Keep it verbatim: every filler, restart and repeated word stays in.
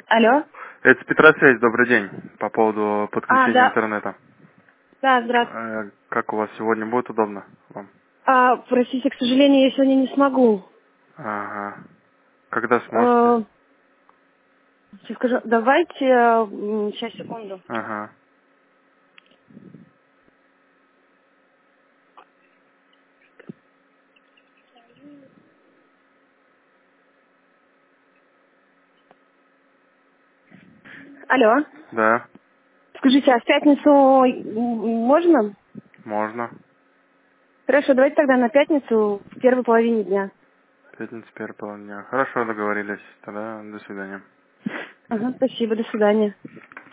Алло. Это Петросвязь, добрый день. По поводу А, подключения да. интернета. Да, здравствуйте. Э, Как у вас сегодня будет удобно вам? А, простите, к сожалению, я сегодня не смогу. Ага. Когда сможете? Э, сейчас скажу, давайте, э, м, сейчас, секунду. Ага. Алло. Да, Скажите, а в пятницу м, можно? можно. Хорошо, давайте тогда на пятницу в первой половине дня. Пятница, первая половина дня. Хорошо, договорились. Тогда до свидания. Ага, спасибо, до свидания.